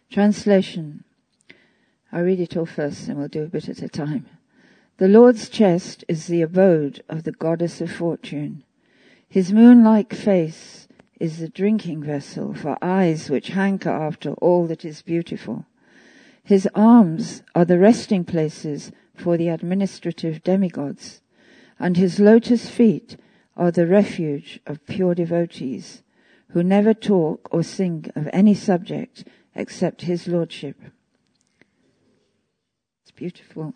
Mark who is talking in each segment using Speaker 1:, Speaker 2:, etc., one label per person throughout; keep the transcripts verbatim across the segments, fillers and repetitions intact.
Speaker 1: Translation. I'll read it all first and we'll do a bit at a time. The Lord's chest is the abode of the goddess of fortune. His moon-like face is the drinking vessel for eyes which hanker after all that is beautiful. His arms are the resting places for the administrative demigods, and his lotus feet are the refuge of pure devotees, who never talk or sing of any subject except his lordship. It's beautiful.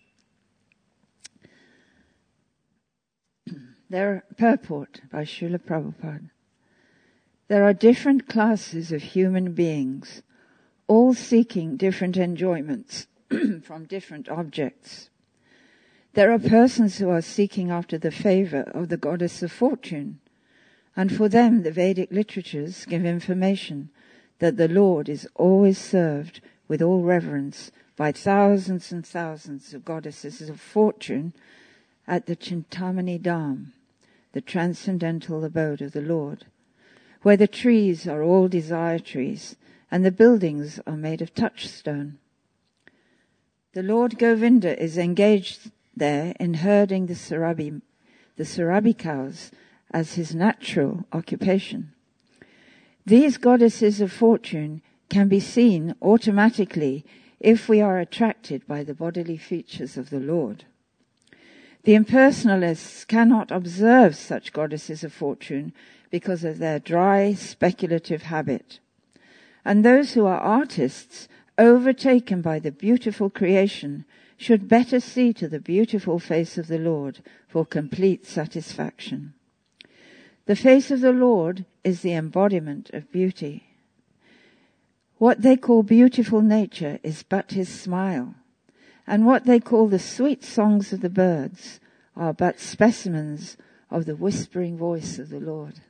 Speaker 1: There, purport by Srila Prabhupada. There are different classes of human beings, all seeking different enjoyments from different objects. There are persons who are seeking after the favor of the goddess of fortune, and for them the Vedic literatures give information that the Lord is always served with all reverence by thousands and thousands of goddesses of fortune at the Chintamani Dham, the transcendental abode of the Lord, where the trees are all desire trees and the buildings are made of touchstone. The Lord Govinda is engaged there in herding the Sarabi, the Sarabi cows as his natural occupation. These goddesses of fortune can be seen automatically if we are attracted by the bodily features of the Lord. The impersonalists cannot observe such goddesses of fortune because of their dry, speculative habit. And those who are artists, overtaken by the beautiful creation, should better see to the beautiful face of the Lord for complete satisfaction. The face of the Lord is the embodiment of beauty. What they call beautiful nature is but his smile, and what they call the sweet songs of the birds are but specimens of the whispering voice of the Lord.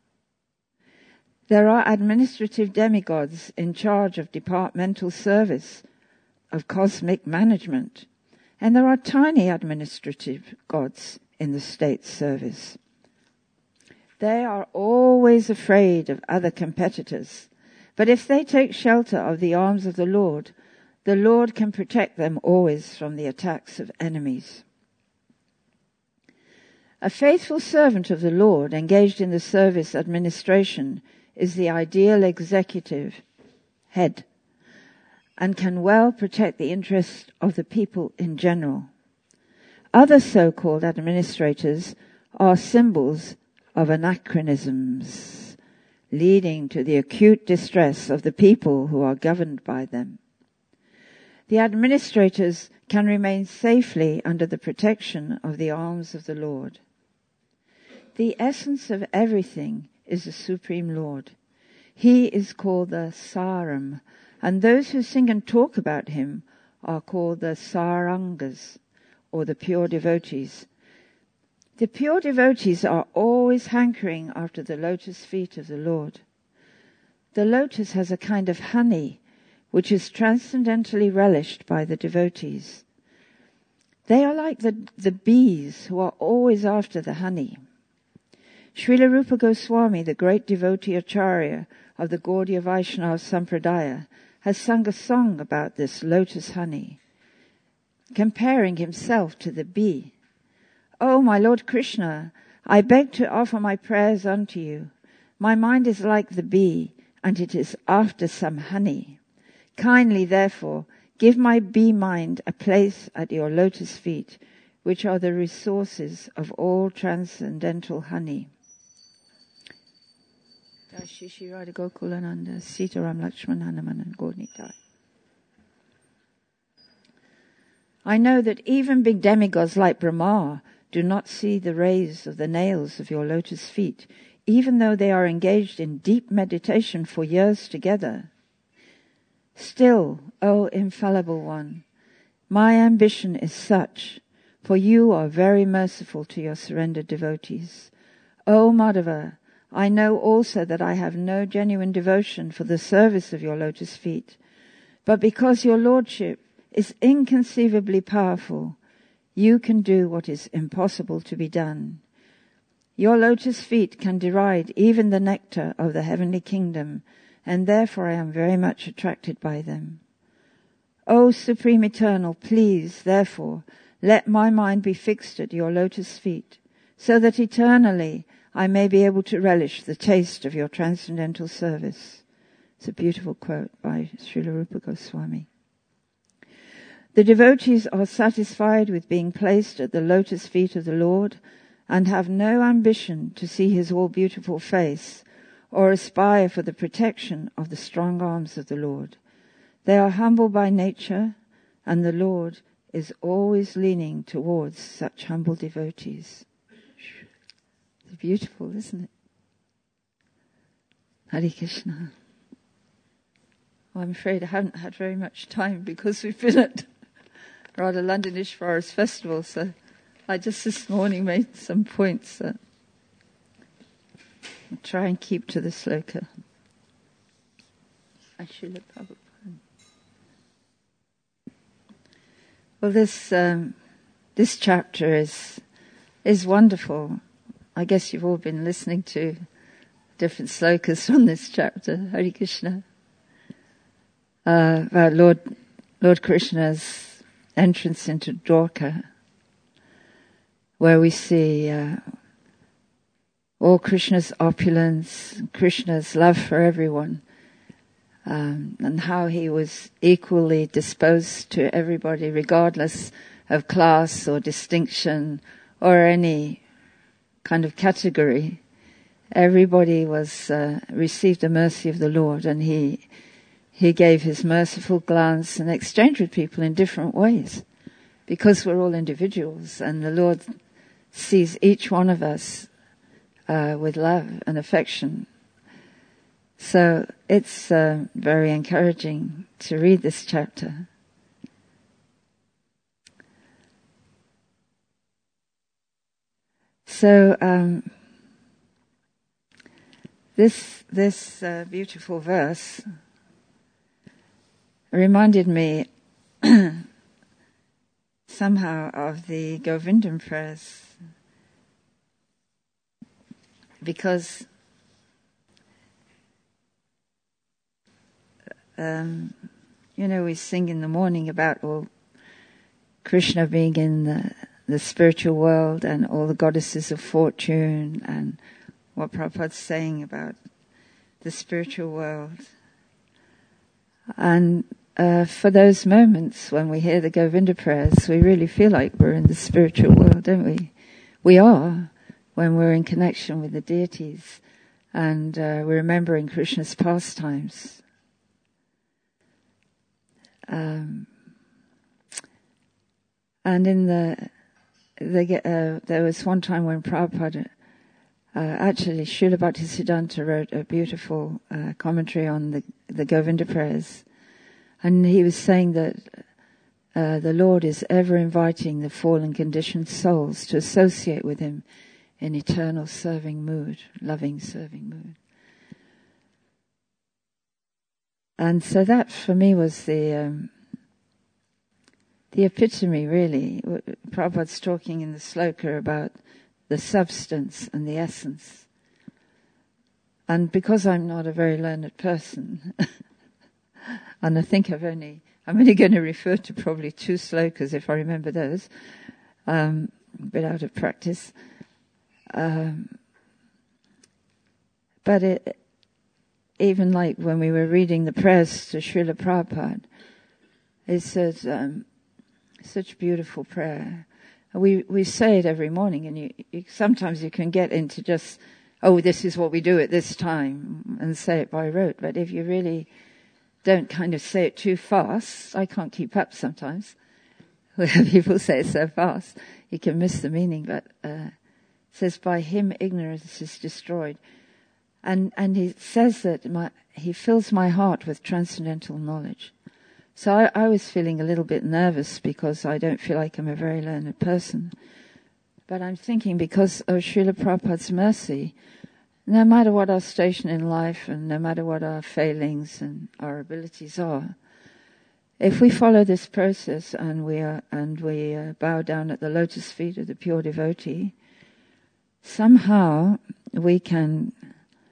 Speaker 1: There are administrative demigods in charge of departmental service, of cosmic management, and there are tiny administrative gods in the state service. They are always afraid of other competitors, but if they take shelter of the arms of the Lord, the Lord can protect them always from the attacks of enemies. A faithful servant of the Lord engaged in the service administration is the ideal executive head and can well protect the interests of the people in general. Other so-called administrators are symbols of anachronisms, leading to the acute distress of the people who are governed by them. The administrators can remain safely under the protection of the arms of the Lord. The essence of everything is the Supreme Lord. He is called the Saram, and those who sing and talk about him are called the Sarangas, or the pure devotees. The pure devotees are always hankering after the lotus feet of the Lord. The lotus has a kind of honey which is transcendently relished by the devotees. They are like the, the bees who are always after the honey. Srila Rupa Goswami, the great devotee acharya of the Gaudiya Vaishnava Sampradaya, has sung a song about this lotus honey, comparing himself to the bee. "O my Lord Krishna, I beg to offer my prayers unto you. My mind is like the bee, and it is after some honey. Kindly, therefore, give my bee mind a place at your lotus feet, which are the resources of all transcendental honey." Shishi Radha Gokulananda, Sitaram Lakshman Hanuman and Gaurnitai. I know that even big demigods like Brahma do not see the rays of the nails of your lotus feet, even though they are engaged in deep meditation for years together. Still, O infallible one, my ambition is such, for you are very merciful to your surrendered devotees. O Madhava, I know also that I have no genuine devotion for the service of your lotus feet, but because your lordship is inconceivably powerful, you can do what is impossible to be done. Your lotus feet can deride even the nectar of the heavenly kingdom, and therefore I am very much attracted by them. O Supreme Eternal, please, therefore, let my mind be fixed at your lotus feet, so that eternally I may be able to relish the taste of your transcendental service. It's a beautiful quote by Srila Rupa Goswami. The devotees are satisfied with being placed at the lotus feet of the Lord and have no ambition to see his all-beautiful face or aspire for the protection of the strong arms of the Lord. They are humble by nature, and the Lord is always leaning towards such humble devotees. It's beautiful, isn't it? Hare Krishna. Well, I'm afraid I haven't had very much time because we've been at Radha Londonishvara's festival, so I just this morning made some points that I'll try and keep to the sloka. Srila Prabhupada. Well, this um, this chapter is is wonderful. I guess you've all been listening to different slokas from this chapter, Hare Krishna. Uh, about Lord Lord Krishna's entrance into Dwarka, where we see uh, all Krishna's opulence, Krishna's love for everyone, um, and how he was equally disposed to everybody, regardless of class or distinction or any kind of category. Everybody was uh, received the mercy of the Lord, and he he gave his merciful glance and exchanged with people in different ways, because we're all individuals, and the Lord sees each one of us uh, with love and affection. So it's uh, very encouraging to read this chapter. So um, this this uh, beautiful verse reminded me somehow of the Govindam prayers, because um, you know, we sing in the morning about all Krishna being in the, the spiritual world and all the goddesses of fortune, and what Prabhupada's saying about the spiritual world. And uh, for those moments when we hear the Govinda prayers, we really feel like we're in the spiritual world, don't we? We are, when we're in connection with the deities and uh, we're remembering Krishna's pastimes. Um, and in the, the uh, there was one time when Prabhupada, uh, actually Srila Bhaktisiddhanta wrote a beautiful uh, commentary on the, the Govinda prayers, and he was saying that uh, the Lord is ever inviting the fallen conditioned souls to associate with him in eternal serving mood, loving serving mood. And so that for me was the um, the epitome, really. Prabhupada's talking in the sloka about the substance and the essence. And because I'm not a very learned person, and I think I've only, I'm only going to refer to probably two slokas if I remember those, um, a bit out of practice. Um, but it, even like when we were reading the prayers to Srila Prabhupada, it says, um, such beautiful prayer. We we say it every morning, and you, you sometimes you can get into just, oh, this is what we do at this time, and say it by rote. But if you really don't kind of say it too fast, I can't keep up sometimes. Where people say it so fast, you can miss the meaning. But uh, it says, by him ignorance is destroyed. And and he says that my, he fills my heart with transcendental knowledge. So I, I was feeling a little bit nervous because I don't feel like I'm a very learned person. But I'm thinking, because of Srila Prabhupada's mercy, no matter what our station in life and no matter what our failings and our abilities are, if we follow this process and we are, and we uh, bow down at the lotus feet of the pure devotee, somehow we can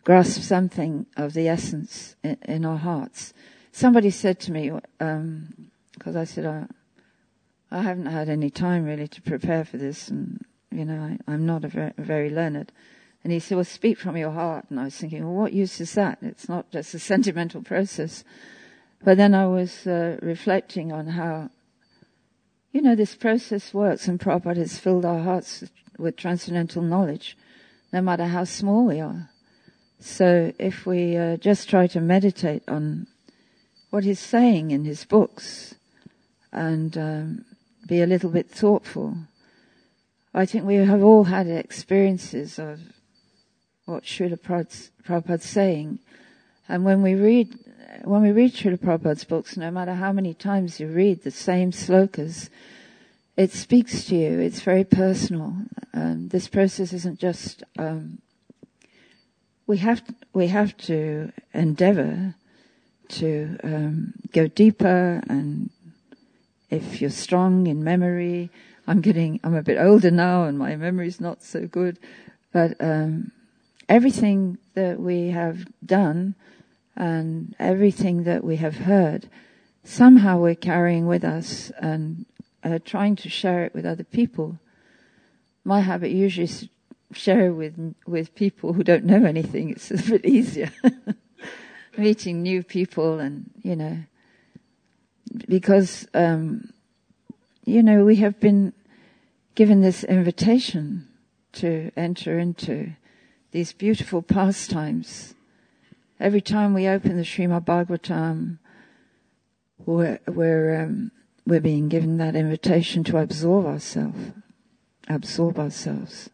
Speaker 1: grasp something of the essence in, in our hearts. Somebody said to me, um, because I said, I, I haven't had any time really to prepare for this, and, you know, I, I'm not a very, very learned. And he said, well, speak from your heart. And I was thinking, well, what use is that? It's not just a sentimental process. But then I was uh, reflecting on how, you know, this process works, and Prabhupada has filled our hearts with, with transcendental knowledge, no matter how small we are. So if we uh, just try to meditate on what he's saying in his books and um, be a little bit thoughtful, I think we have all had experiences of what Srila Prabhupada's, Prabhupada's saying. And when we read when we read Srila Prabhupada's books, no matter how many times you read the same slokas, it speaks to you. It's very personal. Um, this process isn't just... Um, we have to, we have to endeavor to um, go deeper, and if you're strong in memory, I'm getting, I'm a bit older now and my memory's not so good, but um, everything that we have done and everything that we have heard, somehow we're carrying with us and uh, trying to share it with other people. My habit usually is to share with with people who don't know anything. It's a bit easier. Meeting new people, and, you know, because, um, you know, we have been given this invitation to enter into these beautiful pastimes. Every time we open the Srimad Bhagavatam, we're, we're, um, we're being given that invitation to absorb ourselves, absorb ourselves.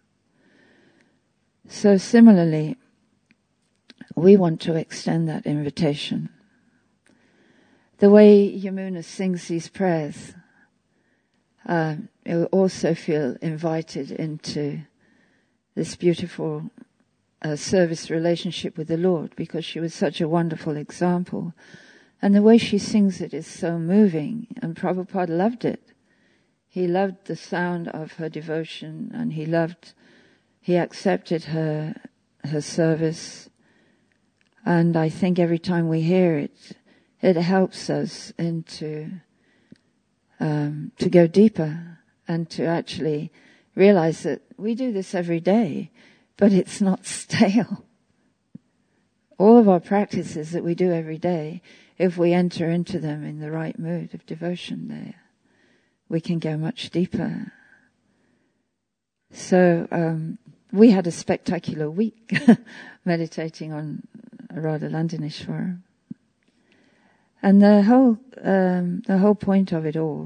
Speaker 1: So similarly, we want to extend that invitation. The way Yamuna sings these prayers, uh, you'll also feel invited into this beautiful uh, service relationship with the Lord, because she was such a wonderful example. And the way she sings it is so moving, and Prabhupada loved it. He loved the sound of her devotion, and he loved, he accepted her, her service. And I think every time we hear it, it helps us into, um, to go deeper and to actually realize that we do this every day, but it's not stale. All of our practices that we do every day, if we enter into them in the right mood of devotion there, we can go much deeper. So, um, we had a spectacular week meditating on Radha Landineshwara. And the whole, um, the whole point of it all,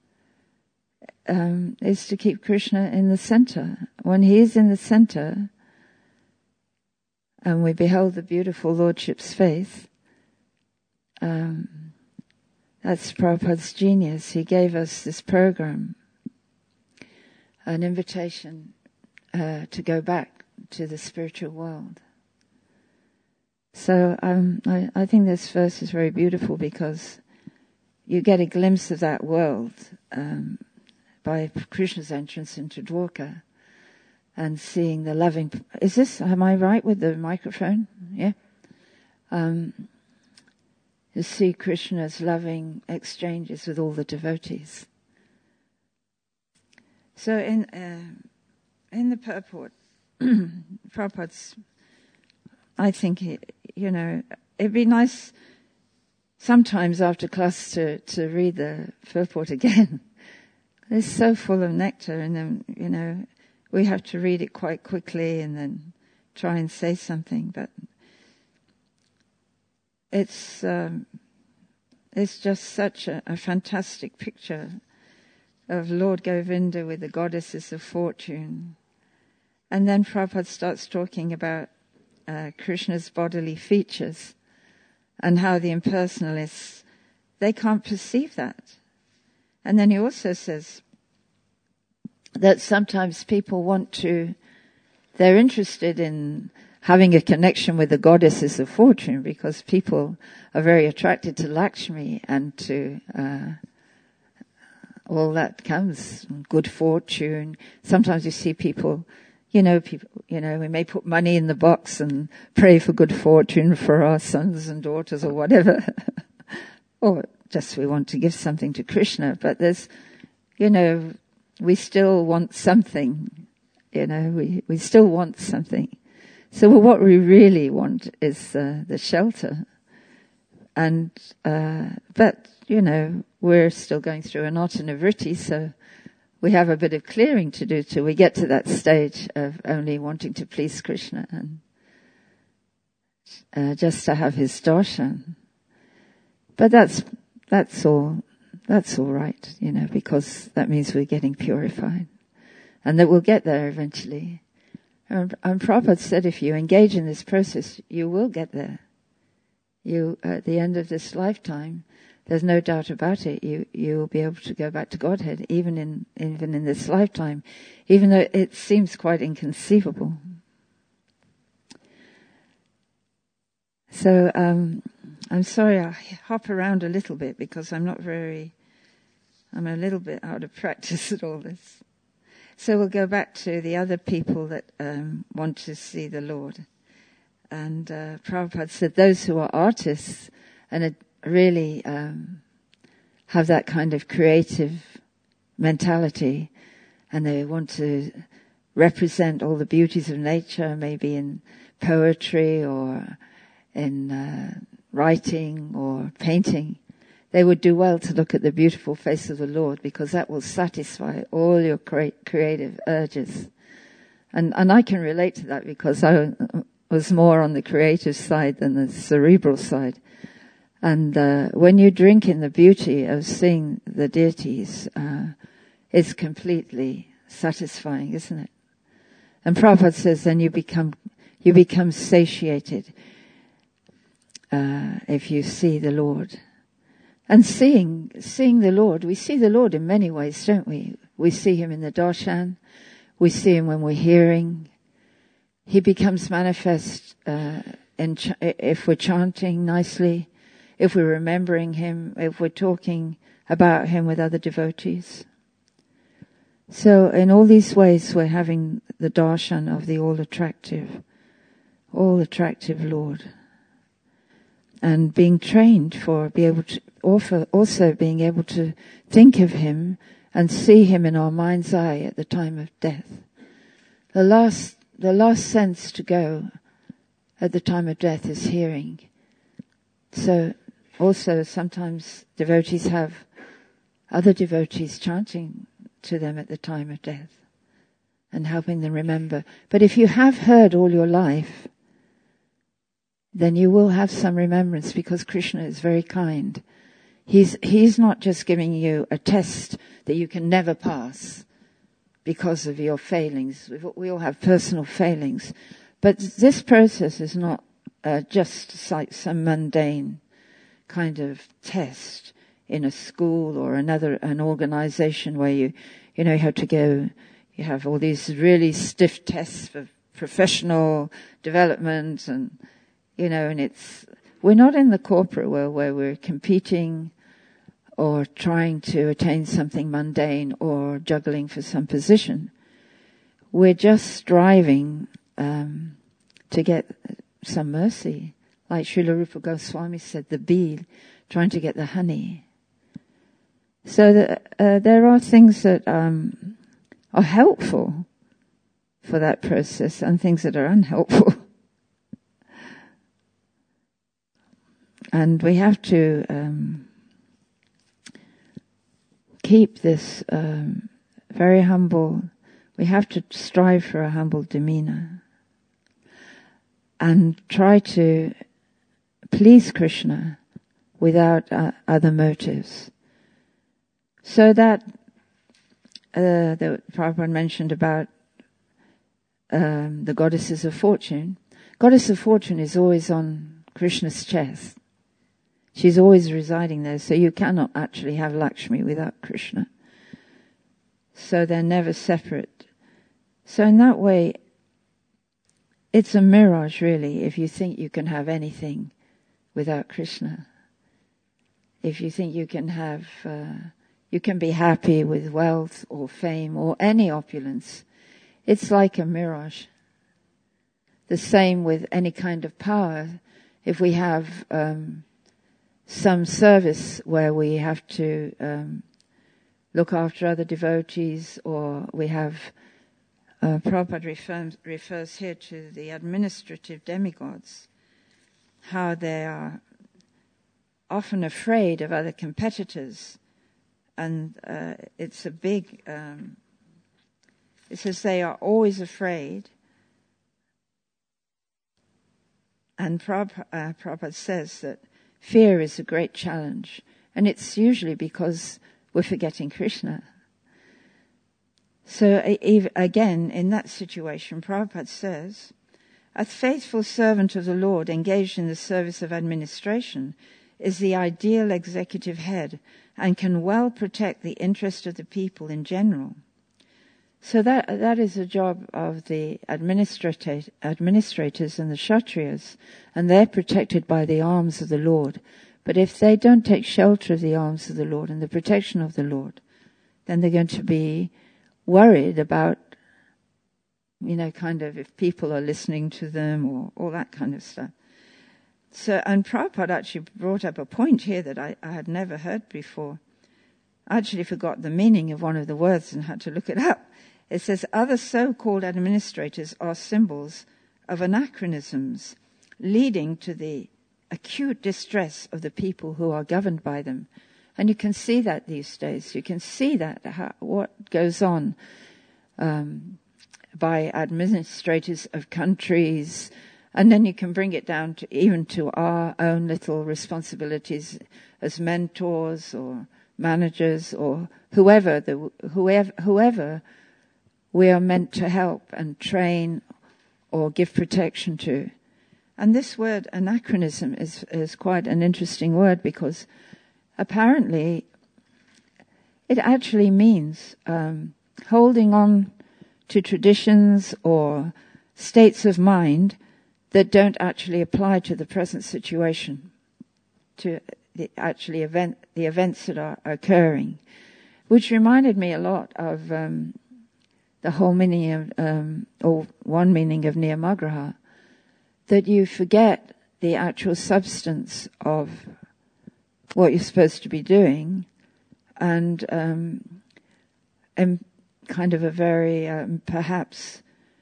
Speaker 1: um, is to keep Krishna in the center. When he is in the center, and we behold the beautiful Lordship's face, um, that's Prabhupada's genius. He gave us this program, an invitation uh, to go back to the spiritual world. So um, I, I think this verse is very beautiful, because you get a glimpse of that world um, by Krishna's entrance into Dwarka, and seeing the loving... Is this, am I right with the microphone? Yeah? Um, you see Krishna's loving exchanges with all the devotees. So in, uh, in the purport, Prabhupada's... I think, you know, it'd be nice sometimes after class to, to read the purport again. It's so full of nectar, and then, you know, we have to read it quite quickly and then try and say something. But it's um, it's just such a, a fantastic picture of Lord Govinda with the goddesses of fortune. And then Prabhupada starts talking about Uh, Krishna's bodily features, and how the impersonalists, they can't perceive that. And then he also says that sometimes people want to, they're interested in having a connection with the goddesses of fortune, because people are very attracted to Lakshmi and to uh, all that comes, good fortune. Sometimes you see people, you know, people, you know, we may put money in the box and pray for good fortune for our sons and daughters or whatever. Or just we want to give something to Krishna. But there's, you know, we still want something. You know, we, we still want something. So what we really want is uh, the shelter. And, uh, but, you know, we're still going through an Atana-vritti, so we have a bit of clearing to do till we get to that stage of only wanting to please Krishna and uh, just to have his darshan. But that's, that's all, that's all right, you know, because that means we're getting purified. And that we'll get there eventually. And, and Prabhupada said if you engage in this process, you will get there. You, at the end of this lifetime, there's no doubt about it, you, you will be able to go back to Godhead, even in, even in this lifetime, even though it seems quite inconceivable. So, um, I'm sorry I hop around a little bit because I'm not very, I'm a little bit out of practice at all this. So we'll go back to the other people that, um, want to see the Lord. And uh, Prabhupada said those who are artists and are really um, have that kind of creative mentality and they want to represent all the beauties of nature, maybe in poetry or in uh, writing or painting, they would do well to look at the beautiful face of the Lord because that will satisfy all your cre- creative urges. And, and I can relate to that because I was more on the creative side than the cerebral side. And uh, when you drink in the beauty of seeing the deities, uh, it's completely satisfying, isn't it? And Prabhupada says then you become you become satiated uh, if you see the Lord. And seeing seeing the Lord, we see the Lord in many ways, don't we? We see him in the darshan, we see him when we're hearing. He becomes manifest uh, in ch- if we're chanting nicely, if we're remembering him, if we're talking about him with other devotees. So in all these ways we're having the darshan of the all-attractive, all-attractive Lord. And being trained for be able to offer, also being able to think of him and see him in our mind's eye at the time of death. The last, the last sense to go at the time of death is hearing. So also sometimes devotees have other devotees chanting to them at the time of death and helping them remember. But if you have heard all your life, then you will have some remembrance because Krishna is very kind. He's, he's not just giving you a test that you can never pass because of your failings. We all have personal failings. But this process is not uh, just like some mundane kind of test in a school or another, an organization where you, you know, you have to go, you have all these really stiff tests for professional development and, you know, and it's, we're not in the corporate world where we're competing or trying to attain something mundane or juggling for some position. We're just striving um, to get some mercy. Like Srila Rupa Goswami said, the bee trying to get the honey. So the, uh, there are things that um, are helpful for that process and things that are unhelpful. And we have to um, keep this um, very humble. We have to strive for a humble demeanor and try to please Krishna without uh, other motives. So that uh, the Prabhupada mentioned about um, the goddesses of fortune. Goddess of fortune is always on Krishna's chest. She's always residing there, so you cannot actually have Lakshmi without Krishna. So they're never separate. So in that way, it's a mirage really if you think you can have anything without Krishna. If you think you can have, uh, you can be happy with wealth or fame or any opulence it's like a mirage. The same with any kind of power. If we have um, some service where we have to um, look after other devotees, or we have, uh, Prabhupada refers, refers here to the administrative demigods, how they are often afraid of other competitors, and uh, it's a big, um, it says they are always afraid. And Prabhupada, uh, Prabhupada says that fear is a great challenge, and it's usually because we're forgetting Krishna. So uh, again, in that situation, Prabhupada says, a faithful servant of the Lord engaged in the service of administration is the ideal executive head and can well protect the interest of the people in general. So that that is the job of the administrata- administrators and the Kshatriyas, and they're protected by the arms of the Lord. But if they don't take shelter of the arms of the Lord and the protection of the Lord, then they're going to be worried about, you know, kind of if people are listening to them or all that kind of stuff. So, and Prabhupada actually brought up a point here that I, I had never heard before. I actually forgot the meaning of one of the words and had to look it up. It says, other so-called administrators are symbols of anachronisms, leading to the acute distress of the people who are governed by them. And you can see that these days. You can see that, how, what goes on um, by administrators of countries. And then you can bring it down to even to our own little responsibilities as mentors or managers or whoever, the, whoever, whoever we are meant to help and train or give protection to. And this word anachronism is, is quite an interesting word, because apparently it actually means um, holding on to traditions or states of mind that don't actually apply to the present situation, to the actually event, the events that are occurring, which reminded me a lot of um, the whole meaning of, um, or one meaning of Niyamagraha, that you forget the actual substance of what you're supposed to be doing, and um, and kind of a very um, perhaps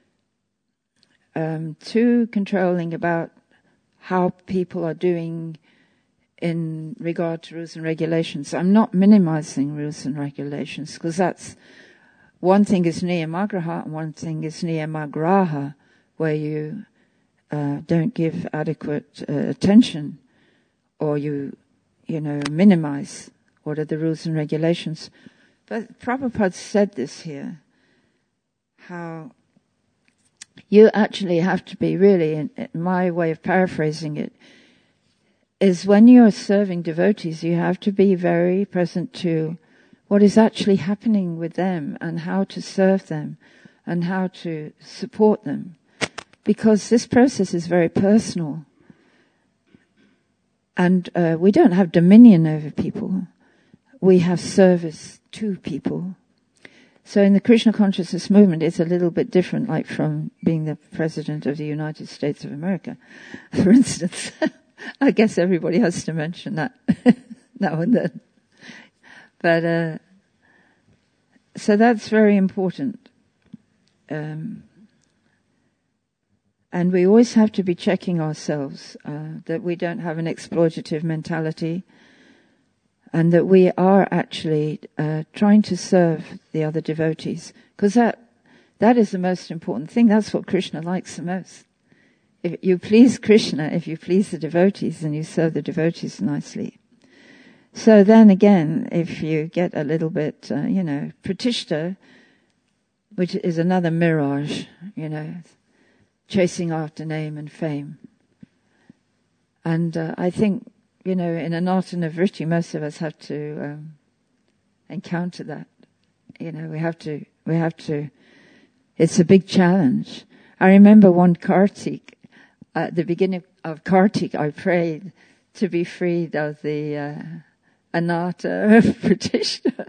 Speaker 1: um, too controlling about how people are doing in regard to rules and regulations. I'm not minimizing rules and regulations, because that's one thing is Niyamagraha and one thing is Niyamagraha, where you uh, don't give adequate uh, attention, or you, you know, minimize what are the rules and regulations. But Prabhupada said this here, how you actually have to be really, in, in my way of paraphrasing it, is when you're serving devotees, you have to be very present to what is actually happening with them and how to serve them and how to support them. Because this process is very personal. And uh, we don't have dominion over people. We have service to people. So in the Krishna consciousness movement, it's a little bit different, like from being the president of the United States of America, for instance. I guess everybody has to mention that now and then. But, uh, so that's very important. Um, and we always have to be checking ourselves, uh, that we don't have an exploitative mentality, and that we are actually, uh, trying to serve the other devotees. Because that, that is the most important thing. That's what Krishna likes the most. If you please Krishna, if you please the devotees, and you serve the devotees nicely. So then again, if you get a little bit, uh, you know, pratishta, which is another mirage, you know, chasing after name and fame. And uh, I think, you know, in Anartana Vritti, most of us have to um, encounter that. You know, we have to, we have to, it's a big challenge. I remember one Kartik, at the beginning of Kartik, I prayed to be freed of the uh, anatta of pratishta.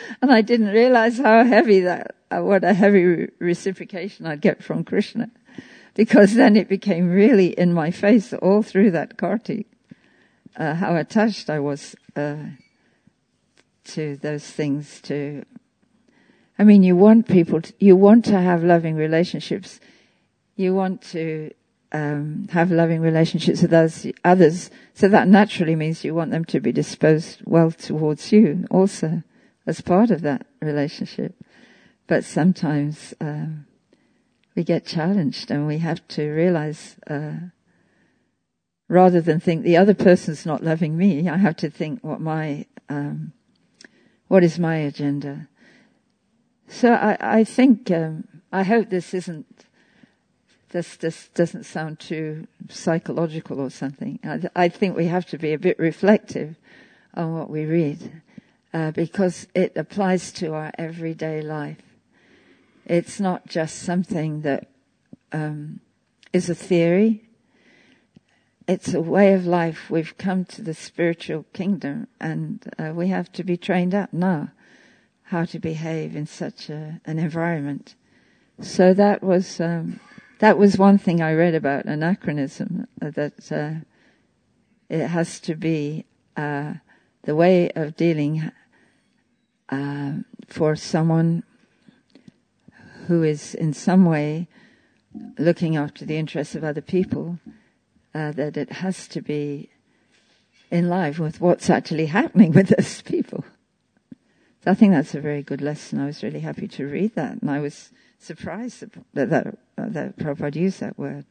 Speaker 1: And I didn't realize how heavy that, uh, what a heavy re- reciprocation I'd get from Krishna. Because then it became really in my face all through that Kartik, uh, how attached I was, uh, to those things, to, I mean, you want people to, you want to have loving relationships. You want to, um, have loving relationships with others, others. So that naturally means you want them to be disposed well towards you also as part of that relationship. But sometimes, um, we get challenged and we have to realize, uh, rather than think the other person's not loving me, I have to think what my, um, what is my agenda. So I, I think, um, I hope this isn't, this, this doesn't sound too psychological or something. I, I think we have to be a bit reflective on what we read, uh, because it applies to our everyday life. It's not just something that um, is a theory. It's a way of life. We've come to the spiritual kingdom, and uh, we have to be trained up now how to behave in such a, an environment. So that was um, that was one thing I read about anachronism, uh, that uh, it has to be uh, the way of dealing uh, for someone who is in some way looking after the interests of other people, uh, that it has to be in line with what's actually happening with those people. So I think that's a very good lesson. I was really happy to read that, and I was surprised that that, uh, that Prabhupada used that word.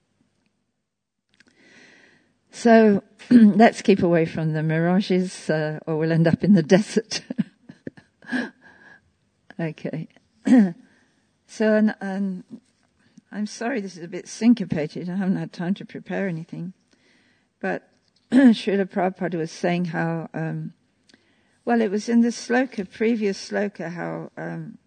Speaker 1: So let's keep away from the mirages, uh, or we'll end up in the desert. Okay. So, and, and I'm sorry this is a bit syncopated. I haven't had time to prepare anything. But Srila Prabhupada was saying how, um, well, it was in the sloka, previous sloka, how um,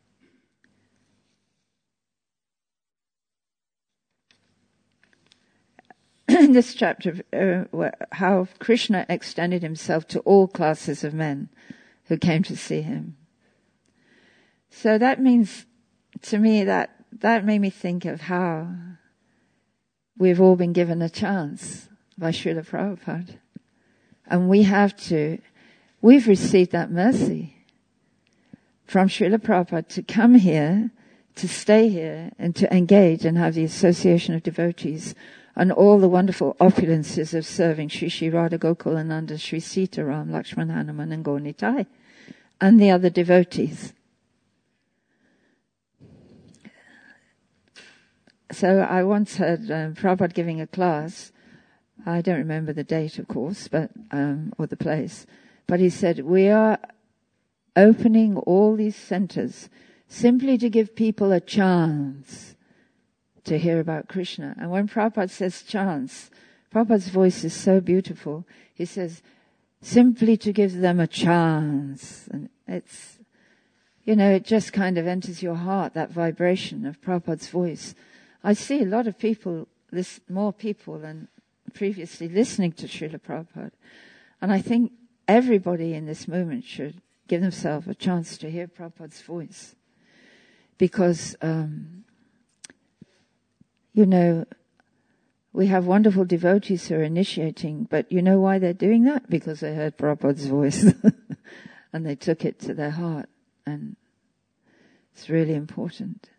Speaker 1: in this chapter, uh, how Krishna extended himself to all classes of men who came to see him. So that means, to me, that that made me think of how we've all been given a chance by Srila Prabhupada. And we have to, we've received that mercy from Srila Prabhupada to come here, to stay here, and to engage and have the association of devotees and all the wonderful opulences of serving Sri Sri Radha Gokulananda, Sri Sitaram, Lakshman Hanuman, and Gaur Nitai, and the other devotees. So I once heard um, Prabhupada giving a class. I don't remember the date, of course, but um, or the place. But he said, we are opening all these centers simply to give people a chance to hear about Krishna. And when Prabhupada says chance, Prabhupada's voice is so beautiful. He says, simply to give them a chance. And it's, you know, it just kind of enters your heart, that vibration of Prabhupada's voice. I see a lot of people, this, more people than previously listening to Srila Prabhupada. And I think everybody in this movement should give themselves a chance to hear Prabhupada's voice. Because, um, you know, we have wonderful devotees who are initiating, but you know why they're doing that? Because they heard Prabhupada's voice and they took it to their heart. And it's really important.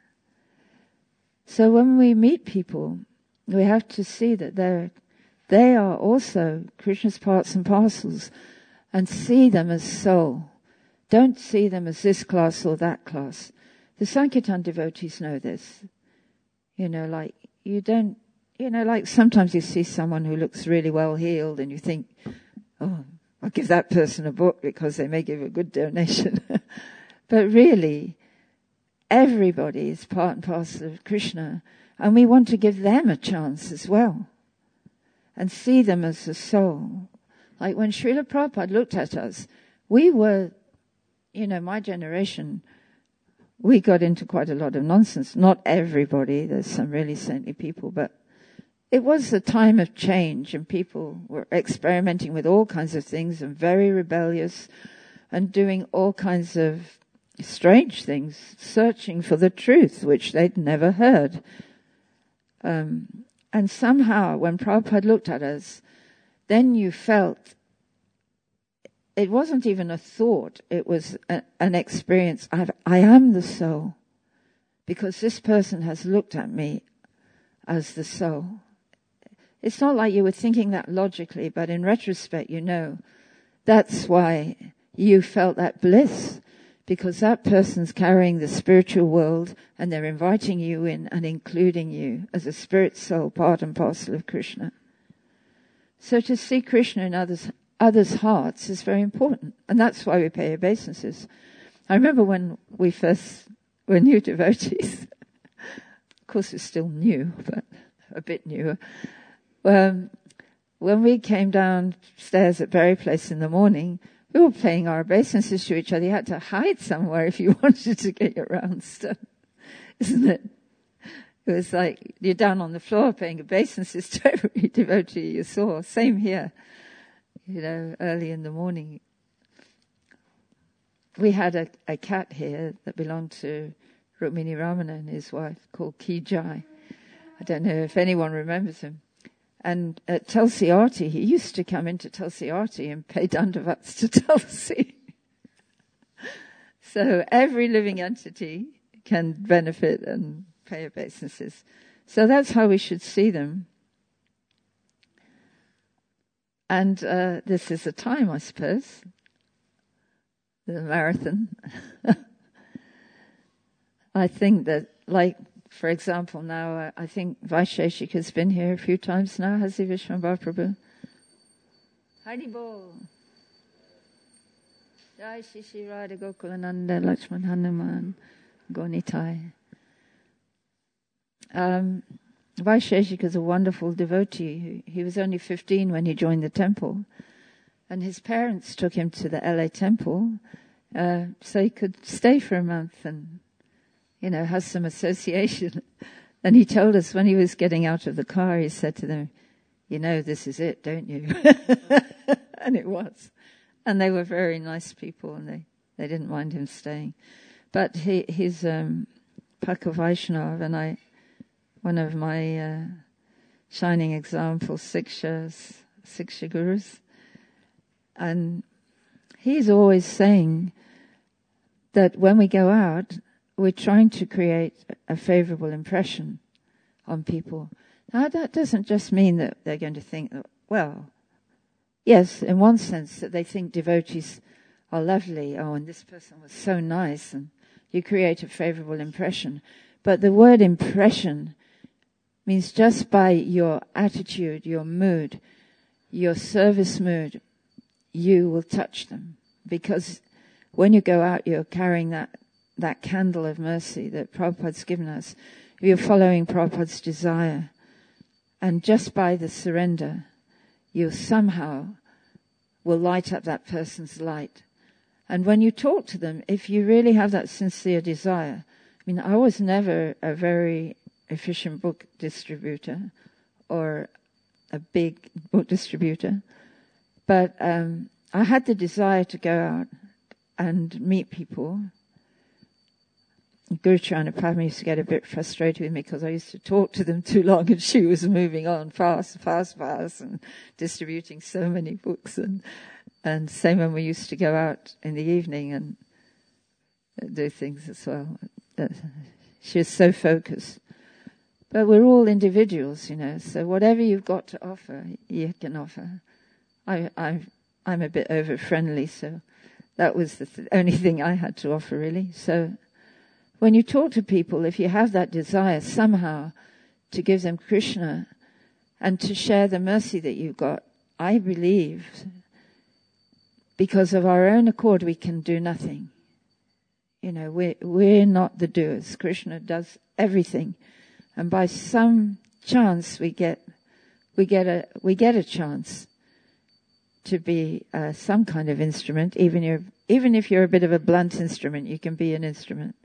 Speaker 1: So when we meet people, we have to see that they're, they are also Krishna's parts and parcels, and see them as soul. Don't see them as this class or that class. The Sankirtan devotees know this. You know, like, you don't, you know, like sometimes you see someone who looks really well heeled and you think, oh, I'll give that person a book because they may give a good donation. But really, everybody is part and parcel of Krishna, and we want to give them a chance as well and see them as a soul. Like when Srila Prabhupada looked at us, we were, you know, my generation, we got into quite a lot of nonsense. Not everybody, there's some really saintly people, but it was a time of change and people were experimenting with all kinds of things and very rebellious and doing all kinds of strange things, searching for the truth, which they'd never heard. Um, and somehow, when Prabhupada looked at us, then you felt, it wasn't even a thought, it was a, an experience. I've, I am the soul, because this person has looked at me as the soul. It's not like you were thinking that logically, but in retrospect, you know, that's why you felt that bliss, because that person's carrying the spiritual world and they're inviting you in and including you as a spirit soul, part and parcel of Krishna. So to see Krishna in others' others' hearts is very important, and that's why we pay obeisances. I remember when we first were new devotees, of course it's still new, but a bit newer. Um, when we came downstairs at Berry Place in the morning, we were paying our obeisances to each other. You had to hide somewhere if you wanted to get your rounds done, isn't it? It was like you're down on the floor paying obeisances to every devotee you saw. Same here, you know, early in the morning. We had a, a cat here that belonged to Rukmini Ramana and his wife called Ki Jai. I don't know if anyone remembers him. And at Tulsi Arti, he used to come into Tulsi Arti and pay dandavats to Tulsi. So every living entity can benefit and pay obeisances. So that's how we should see them. And uh, this is the time, I suppose, the marathon. I think that, like, for example, now, uh, I think Vaisheshik has been here a few times now, has he, Vishwambhava Prabhu? Hari Bol. Jai Shri Shri Radha Gokulananda Lakshman Hanuman Gonitai. Um, Vaisheshik is a wonderful devotee. He was only fifteen when he joined the temple, and his parents took him to the L A temple uh, so he could stay for a month and, you know, has some association. And he told us when he was getting out of the car, he said to them, you know, this is it, don't you? And it was. And they were very nice people, and they, they didn't mind him staying. But he, he's um, Paka Vaishnav, and I, one of my uh, shining examples, Sikshas, Siksha Gurus. And he's always saying that when we go out, we're trying to create a favorable impression on people. Now, that doesn't just mean that they're going to think, that, well, yes, in one sense, that they think devotees are lovely. Oh, and this person was so nice, and you create a favorable impression. But the word impression means just by your attitude, your mood, your service mood, you will touch them. Because when you go out, you're carrying that that candle of mercy that Prabhupada's given us. You're following Prabhupada's desire. And just by the surrender, you somehow will light up that person's light. And when you talk to them, if you really have that sincere desire, I mean, I was never a very efficient book distributor or a big book distributor, but um, I had the desire to go out and meet people. Guru Charana Padma used to get a bit frustrated with me because I used to talk to them too long, and she was moving on fast, fast, fast, and distributing so many books. And and same when we used to go out in the evening and do things as well. She was so focused. But we're all individuals, you know, so whatever you've got to offer, you can offer. I, I, I'm a bit over-friendly, so that was the th- only thing I had to offer, really. So when you talk to people, if you have that desire somehow to give them Krishna and to share the mercy that you've got, I believe, because of our own accord, we can do nothing. You know, we're, we're not the doers. Krishna does everything. And by some chance, we get, we get a, we get a chance to be uh, some kind of instrument. Even you're, even if you're a bit of a blunt instrument, you can be an instrument.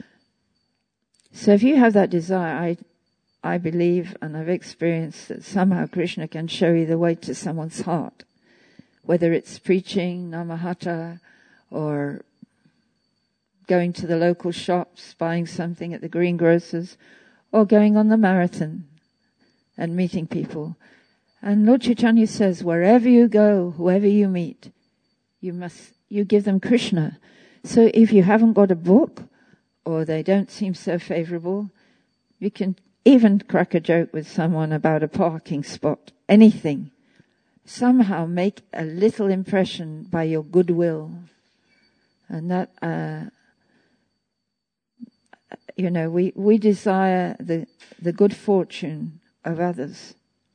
Speaker 1: So if you have that desire, I, I believe and I've experienced that somehow Krishna can show you the way to someone's heart. Whether it's preaching, namahata, or going to the local shops, buying something at the greengrocers, or going on the marathon and meeting people. And Lord Chaitanya says, wherever you go, whoever you meet, you must, you give them Krishna. So if you haven't got a book, or they don't seem so favorable, you can even crack a joke with someone about a parking spot, anything. Somehow make a little impression by your goodwill. And that, uh, you know, we, we desire the, the good fortune of others.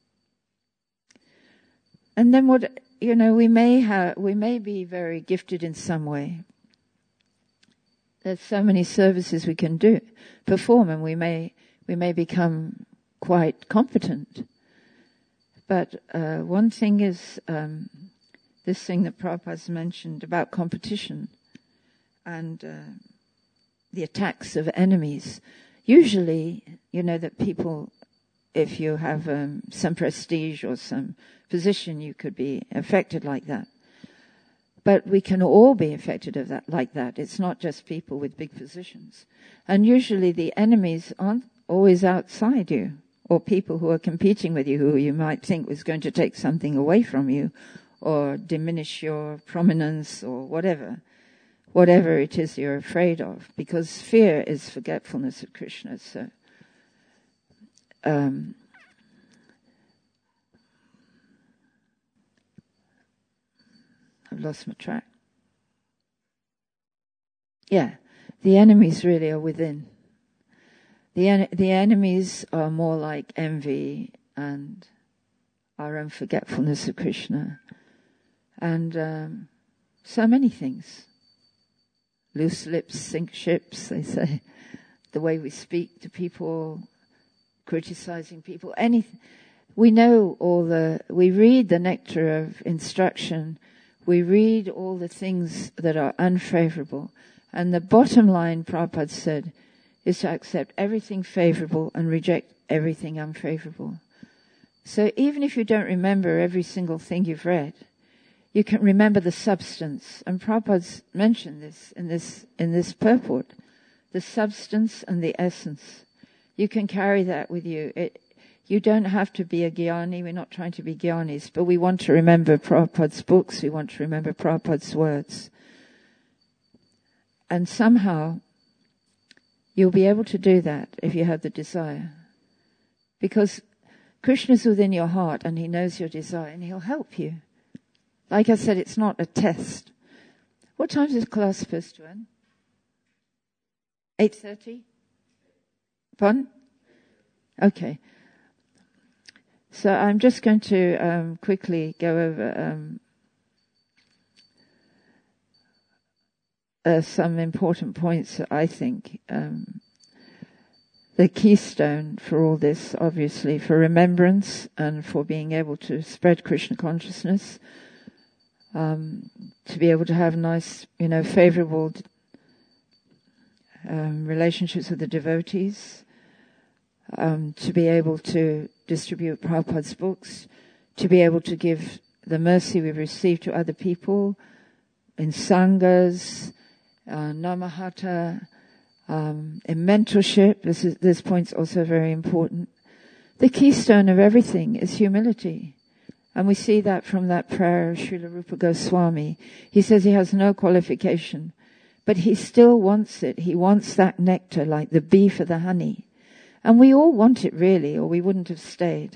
Speaker 1: And then what, you know, we may have, we may be very gifted in some way. There's so many services we can do, perform, and we may, we may become quite competent. But uh, one thing is um, this thing that Prabhupada's mentioned about competition and uh, the attacks of enemies. Usually, you know, that people, if you have um, some prestige or some position, you could be affected like that. But we can all be affected of that like that. It's not just people with big positions. And usually the enemies aren't always outside you, or people who are competing with you who you might think was going to take something away from you or diminish your prominence or whatever. Whatever it is you're afraid of, because fear is forgetfulness of Krishna. So, um, I've lost my track. Yeah, the enemies really are within. The en- the enemies are more like envy and our own forgetfulness of Krishna, and um, so many things. Loose lips sink ships, they say. The way we speak to people, criticizing people, anything. We know all the, we read the nectar of instruction. We read all the things that are unfavorable. And the bottom line, Prabhupada said, is to accept everything favorable and reject everything unfavorable. So even if you don't remember every single thing you've read, you can remember the substance. And Prabhupada's mentioned this in this in this purport. The substance and the essence. You can carry that with you. It, you don't have to be a jnani. We're not trying to be jnanis, but we want to remember Prabhupada's books. We want to remember Prabhupada's words. And somehow, you'll be able to do that if you have the desire. Because Krishna's within your heart and he knows your desire and he'll help you. Like I said, it's not a test. What time is class supposed to end? eight thirty? Pardon? Okay. So I'm just going to um, quickly go over um, uh, some important points that I think. Um, the keystone for all this, obviously, for remembrance and for being able to spread Krishna consciousness. Um, to be able to have nice, you know, favorable um, relationships with the devotees, um, to be able to distribute Prabhupada's books, to be able to give the mercy we've received to other people in sanghas, uh, namahata, um, in mentorship. This is, this point's also very important. The keystone of everything is humility. And we see that from that prayer of Srila Rupa Goswami. He says he has no qualification, but he still wants it. He wants that nectar like the bee for the honey. And we all want it really, or we wouldn't have stayed.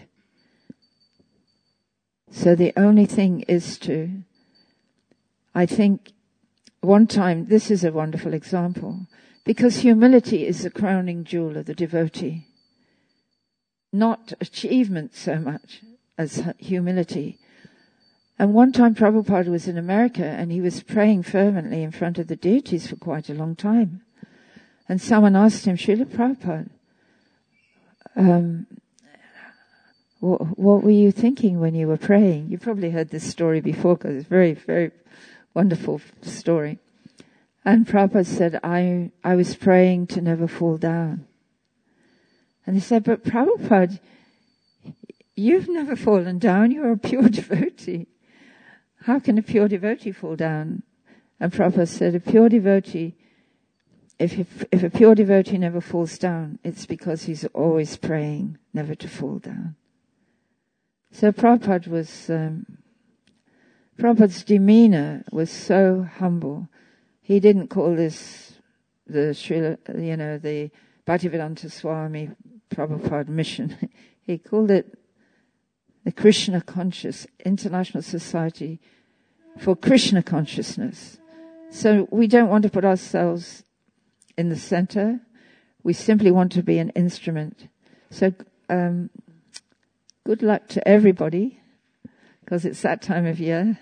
Speaker 1: So the only thing is to, I think, one time, this is a wonderful example, because humility is the crowning jewel of the devotee. Not achievement so much as humility. And one time Prabhupada was in America and he was praying fervently in front of the deities for quite a long time. And someone asked him, Srila Prabhupada, um, what, what were you thinking when you were praying? You probably heard this story before because it's a very, very wonderful story. And Prabhupada said, I, I was praying to never fall down. And he said, but Prabhupada, you've never fallen down. You're a pure devotee. How can a pure devotee fall down? And Prabhupada said, a pure devotee, if, if, if a pure devotee never falls down, it's because he's always praying never to fall down. So Prabhupada was, um, Prabhupada's demeanor was so humble. He didn't call this the Srila, you know, the Bhaktivedanta Swami Prabhupada mission. He called it the Krishna Conscious International Society for Krishna Consciousness. So we don't want to put ourselves in the center. We simply want to be an instrument. So um, good luck to everybody, because it's that time of year.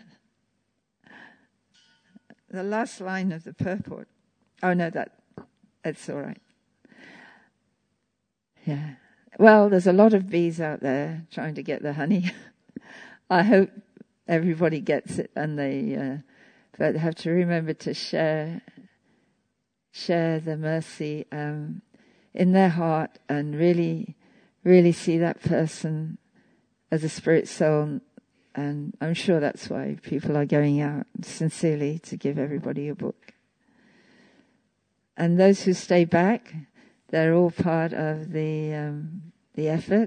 Speaker 1: The last line of the purport. Oh no, that that's all right. Yeah. Well, there's a lot of bees out there trying to get the honey. I hope everybody gets it, and they uh, but have to remember to share share the mercy um, in their heart, and really, really see that person as a spirit soul. And I'm sure that's why people are going out sincerely to give everybody a book. And those who stay back, they're all part of the um, the effort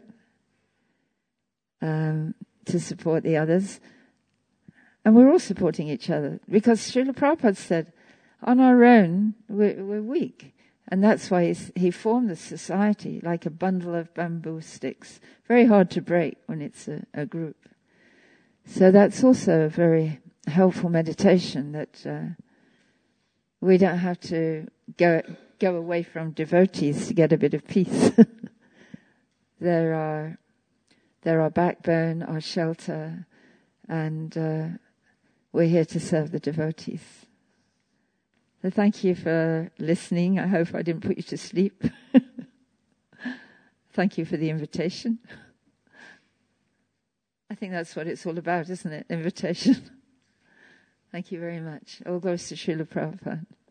Speaker 1: um, to support the others. And we're all supporting each other, because Srila Prabhupada said, on our own, we're, we're weak. And that's why he's, he formed the society like a bundle of bamboo sticks. Very hard to break when it's a, a group. So that's also a very helpful meditation, that uh, we don't have to go go away from devotees to get a bit of peace. There are they're our backbone, our shelter, and uh, we're here to serve the devotees. So thank you for listening. I hope I didn't put you to sleep. Thank you for the invitation. I think that's what it's all about, isn't it? Invitation. Thank you very much. All goes to Srila Prabhupada.